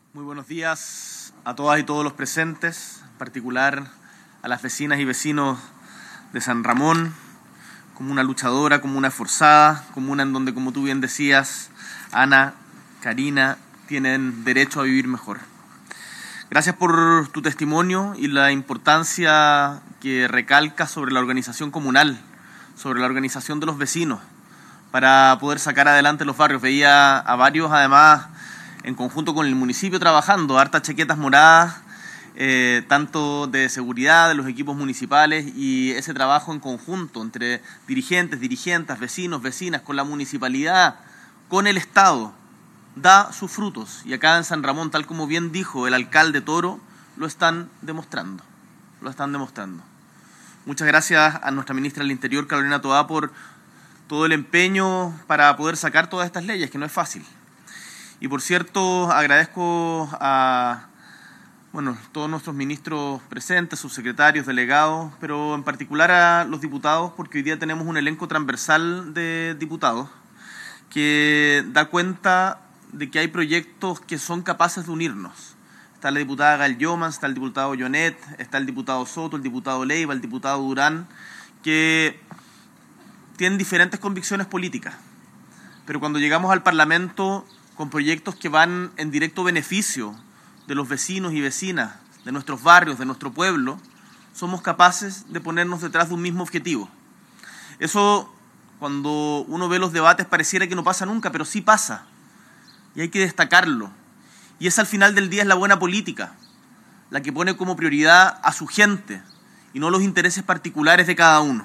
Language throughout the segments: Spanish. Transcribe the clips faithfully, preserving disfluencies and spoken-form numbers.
Muy buenos días a todas y todos los presentes, en particular a las vecinas y vecinos de San Ramón, como una luchadora, como una esforzada, como una en donde, como tú bien decías, Ana, Karina, tienen derecho a vivir mejor. Gracias por tu testimonio y la importancia que recalca sobre la organización comunal, sobre la organización de los vecinos, para poder sacar adelante los barrios. Veía a varios, además, en conjunto con el municipio trabajando, hartas chaquetas moradas, eh, tanto de seguridad de los equipos municipales, y ese trabajo en conjunto entre dirigentes, dirigentes, vecinos, vecinas, con la municipalidad, con el Estado, da sus frutos. Y acá en San Ramón, tal como bien dijo el alcalde Toro, lo están demostrando, lo están demostrando. Muchas gracias a nuestra ministra del Interior, Carolina Toá, por todo el empeño para poder sacar todas estas leyes, que no es fácil. Y por cierto, agradezco a bueno, todos nuestros ministros presentes, subsecretarios, delegados, pero en particular a los diputados, porque hoy día tenemos un elenco transversal de diputados que da cuenta de que hay proyectos que son capaces de unirnos. Está la diputada Gal Yomans, está el diputado Yonet, está el diputado Soto, el diputado Leiva, el diputado Durán, que tienen diferentes convicciones políticas. Pero cuando llegamos al Parlamento con proyectos que van en directo beneficio de los vecinos y vecinas, de nuestros barrios, de nuestro pueblo, somos capaces de ponernos detrás de un mismo objetivo. Eso, cuando uno ve los debates, pareciera que no pasa nunca, pero sí pasa. Y hay que destacarlo. Y esa, al final del día, es la buena política, la que pone como prioridad a su gente y no los intereses particulares de cada uno.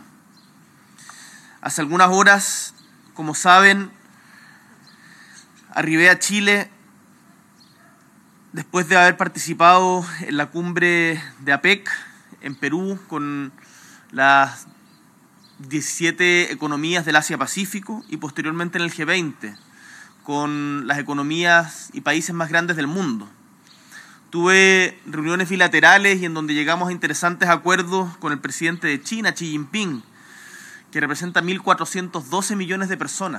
Hace algunas horas, como saben, arribé a Chile después de haber participado en la cumbre de APEC en Perú con las diecisiete economías del Asia-Pacífico y posteriormente en el G veinte con las economías y países más grandes del mundo. Tuve reuniones bilaterales y en donde llegamos a interesantes acuerdos con el presidente de China, Xi Jinping, que representa mil cuatrocientos doce millones de personas.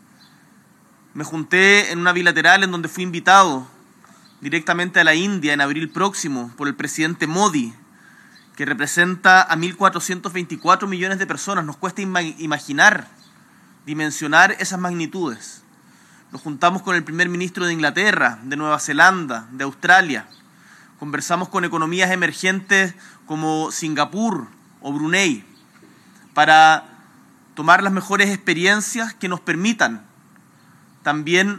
Me junté en una bilateral en donde fui invitado directamente a la India en abril próximo por el presidente Modi, que representa a mil cuatrocientos veinticuatro millones de personas. Nos cuesta ima- imaginar, dimensionar esas magnitudes. Nos juntamos con el primer ministro de Inglaterra, de Nueva Zelanda, de Australia. Conversamos con economías emergentes como Singapur o Brunei para tomar las mejores experiencias que nos permitan también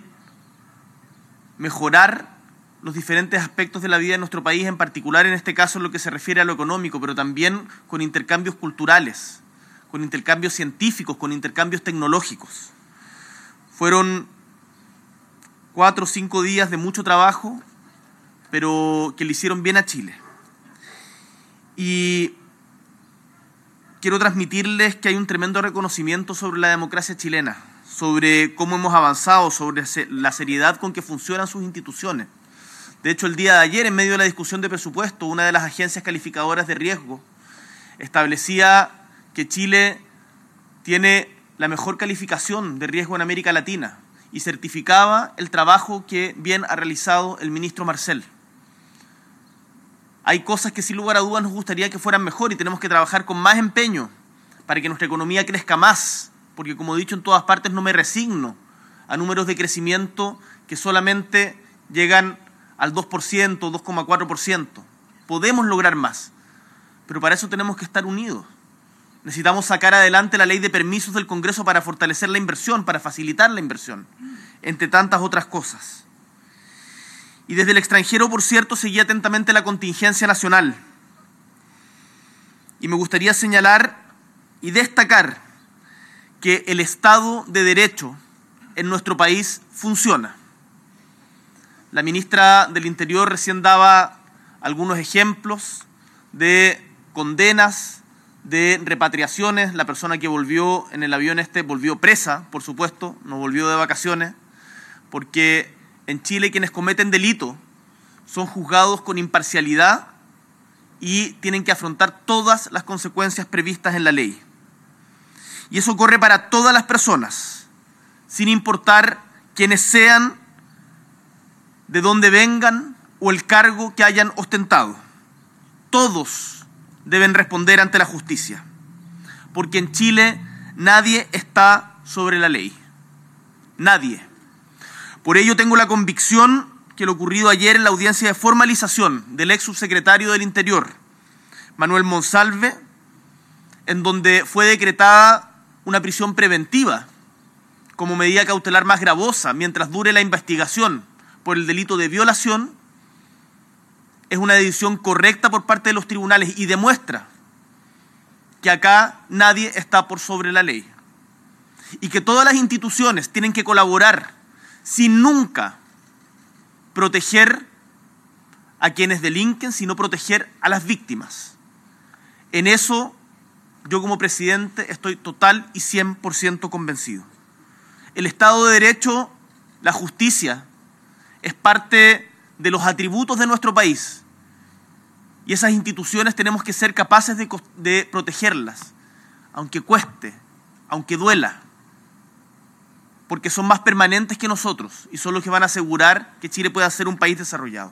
mejorar los diferentes aspectos de la vida de nuestro país, en particular en este caso en lo que se refiere a lo económico, pero también con intercambios culturales, con intercambios científicos, con intercambios tecnológicos. Fueron cuatro o cinco días de mucho trabajo, pero que le hicieron bien a Chile. Y quiero transmitirles que hay un tremendo reconocimiento sobre la democracia chilena, sobre cómo hemos avanzado, sobre la seriedad con que funcionan sus instituciones. De hecho, el día de ayer, en medio de la discusión de presupuesto, una de las agencias calificadoras de riesgo establecía que Chile tiene la mejor calificación de riesgo en América Latina y certificaba el trabajo que bien ha realizado el ministro Marcel. Hay cosas que sin lugar a dudas nos gustaría que fueran mejor y tenemos que trabajar con más empeño para que nuestra economía crezca más, porque como he dicho en todas partes, no me resigno a números de crecimiento que solamente llegan al dos por ciento, dos coma cuatro por ciento. Podemos lograr más, pero para eso tenemos que estar unidos. Necesitamos sacar adelante la ley de permisos del Congreso para fortalecer la inversión, para facilitar la inversión, entre tantas otras cosas. Y desde el extranjero, por cierto, seguí atentamente la contingencia nacional. Y me gustaría señalar y destacar que el Estado de Derecho en nuestro país funciona. La ministra del Interior recién daba algunos ejemplos de condenas, de repatriaciones. La persona que volvió en el avión este volvió presa, por supuesto, no volvió de vacaciones, porque en Chile quienes cometen delito son juzgados con imparcialidad y tienen que afrontar todas las consecuencias previstas en la ley. Y eso corre para todas las personas, sin importar quiénes sean, de dónde vengan o el cargo que hayan ostentado. Todos deben responder ante la justicia, porque en Chile nadie está sobre la ley. Nadie. Por ello tengo la convicción que lo ocurrido ayer en la audiencia de formalización del ex subsecretario del Interior, Manuel Monsalve, en donde fue decretada una prisión preventiva como medida cautelar más gravosa mientras dure la investigación por el delito de violación, es una decisión correcta por parte de los tribunales y demuestra que acá nadie está por sobre la ley y que todas las instituciones tienen que colaborar sin nunca proteger a quienes delinquen, sino proteger a las víctimas. En eso yo como presidente estoy total y cien por ciento convencido. El Estado de Derecho, la justicia, es parte de los atributos de nuestro país y esas instituciones tenemos que ser capaces de, de protegerlas, aunque cueste, aunque duela, porque son más permanentes que nosotros y son los que van a asegurar que Chile pueda ser un país desarrollado.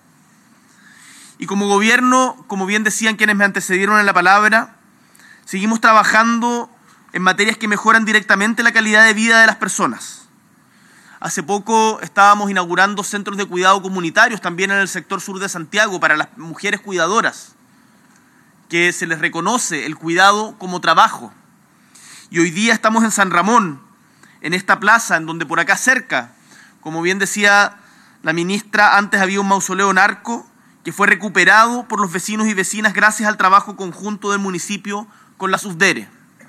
Y como gobierno, como bien decían quienes me antecedieron en la palabra, seguimos trabajando en materias que mejoran directamente la calidad de vida de las personas. Hace poco estábamos inaugurando centros de cuidado comunitarios también en el sector sur de Santiago para las mujeres cuidadoras, que se les reconoce el cuidado como trabajo. Y hoy día estamos en San Ramón, en esta plaza, en donde por acá cerca, como bien decía la ministra, antes había un mausoleo narco que fue recuperado por los vecinos y vecinas gracias al trabajo conjunto del municipio con la SUSDERE.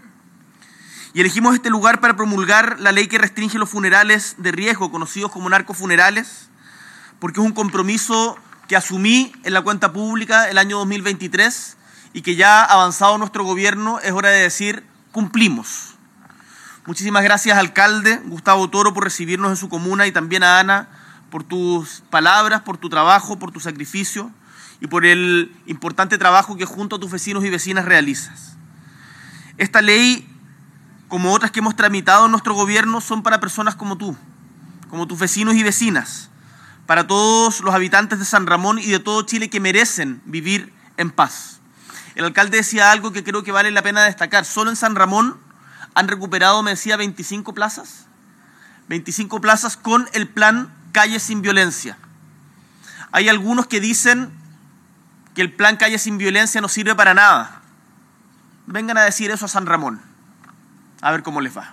Y elegimos este lugar para promulgar la ley que restringe los funerales de riesgo, conocidos como narcofunerales, porque es un compromiso que asumí en la cuenta pública el año dos mil veintitrés y que ya avanzado nuestro gobierno es hora de decir cumplimos. Muchísimas gracias, alcalde Gustavo Toro, por recibirnos en su comuna y también a Ana por tus palabras, por tu trabajo, por tu sacrificio y por el importante trabajo que junto a tus vecinos y vecinas realizas. Esta ley, como otras que hemos tramitado en nuestro gobierno, son para personas como tú, como tus vecinos y vecinas, para todos los habitantes de San Ramón y de todo Chile que merecen vivir en paz. El alcalde decía algo que creo que vale la pena destacar. Solo en San Ramón han recuperado, me decía, veinticinco plazas. veinticinco plazas con el plan Calles sin Violencia. Hay algunos que dicen que el plan Calles sin Violencia no sirve para nada. Vengan a decir eso a San Ramón, a ver cómo les va.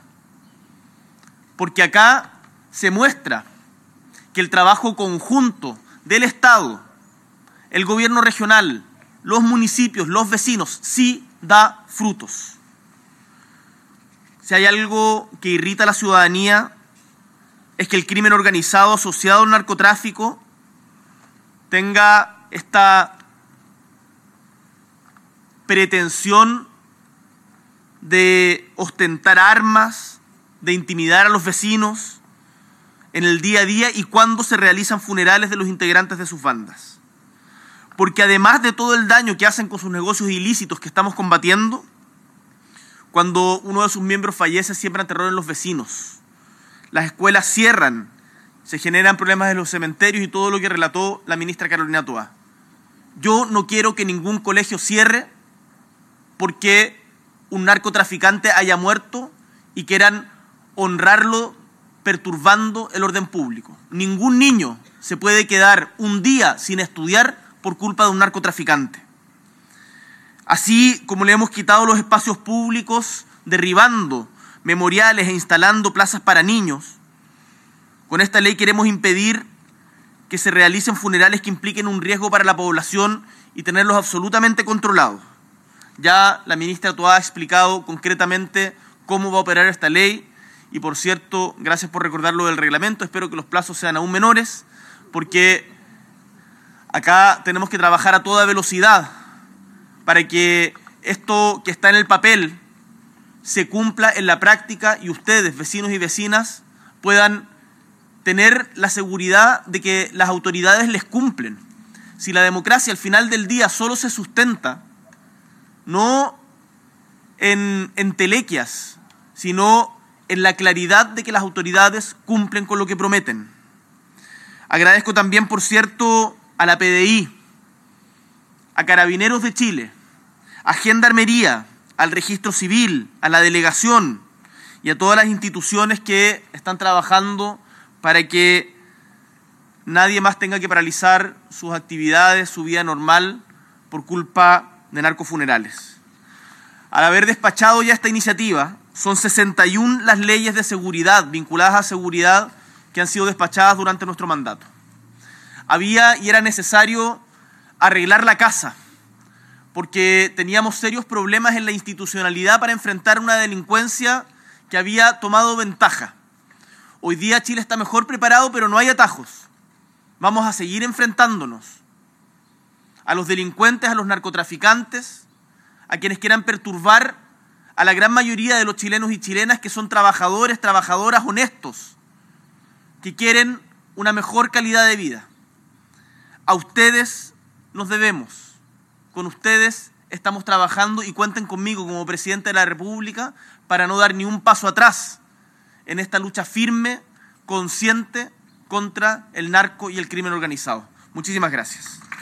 Porque acá se muestra que el trabajo conjunto del Estado, el gobierno regional, los municipios, los vecinos, sí da frutos. Si hay algo que irrita a la ciudadanía es que el crimen organizado asociado al narcotráfico tenga esta pretensión de ostentar armas, de intimidar a los vecinos en el día a día y cuando se realizan funerales de los integrantes de sus bandas. Porque además de todo el daño que hacen con sus negocios ilícitos que estamos combatiendo, cuando uno de sus miembros fallece siembran terror en los vecinos. Las escuelas cierran, se generan problemas en los cementerios y todo lo que relató la ministra Carolina Toá. Yo no quiero que ningún colegio cierre porque un narcotraficante haya muerto y quieran honrarlo perturbando el orden público. Ningún niño se puede quedar un día sin estudiar por culpa de un narcotraficante. Así como le hemos quitado los espacios públicos, derribando memoriales e instalando plazas para niños, con esta ley queremos impedir que se realicen funerales que impliquen un riesgo para la población y tenerlos absolutamente controlados. Ya la ministra Toá ha explicado concretamente cómo va a operar esta ley y, por cierto, gracias por recordar lo del reglamento, espero que los plazos sean aún menores porque acá tenemos que trabajar a toda velocidad para que esto que está en el papel se cumpla en la práctica y ustedes, vecinos y vecinas, puedan tener la seguridad de que las autoridades les cumplen. Si la democracia al final del día solo se sustenta no en entelequias, sino en la claridad de que las autoridades cumplen con lo que prometen. Agradezco también, por cierto, a la P D I, a Carabineros de Chile, a Gendarmería, al Registro Civil, a la Delegación y a todas las instituciones que están trabajando para que nadie más tenga que paralizar sus actividades, su vida normal, por culpa de narcofunerales. Al haber despachado ya esta iniciativa, son sesenta y una las leyes de seguridad, vinculadas a seguridad, que han sido despachadas durante nuestro mandato. Había y era necesario arreglar la casa, porque teníamos serios problemas en la institucionalidad para enfrentar una delincuencia que había tomado ventaja. Hoy día Chile está mejor preparado, pero no hay atajos. Vamos a seguir enfrentándonos a los delincuentes, a los narcotraficantes, a quienes quieran perturbar a la gran mayoría de los chilenos y chilenas que son trabajadores, trabajadoras honestos, que quieren una mejor calidad de vida. A ustedes nos debemos. Con ustedes estamos trabajando y cuenten conmigo como presidente de la República para no dar ni un paso atrás en esta lucha firme, consciente contra el narco y el crimen organizado. Muchísimas gracias.